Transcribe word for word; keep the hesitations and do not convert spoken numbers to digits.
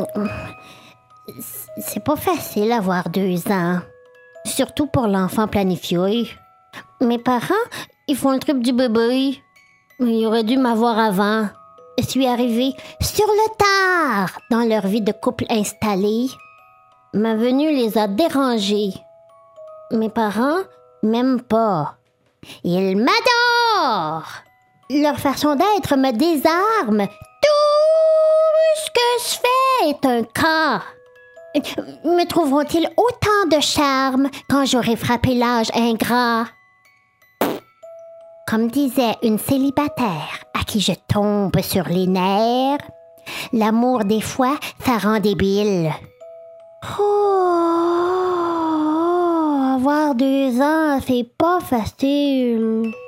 C'est pas facile avoir deux ans. Surtout pour l'enfant planifié. Mes parents, ils font le trip du bébé. Ils auraient dû m'avoir avant. Je suis arrivée sur le tard dans leur vie de couple installé. Ma venue les a dérangés. Mes parents m'aiment pas. Ils m'adorent. Leur façon d'être me désarme. Tout ce que je fais est un cas. Me trouveront-ils autant de charme quand j'aurai frappé l'âge ingrat? Comme disait une célibataire à qui je tombe sur les nerfs, l'amour des fois, ça rend débile. Oh, avoir deux ans, c'est pas facile.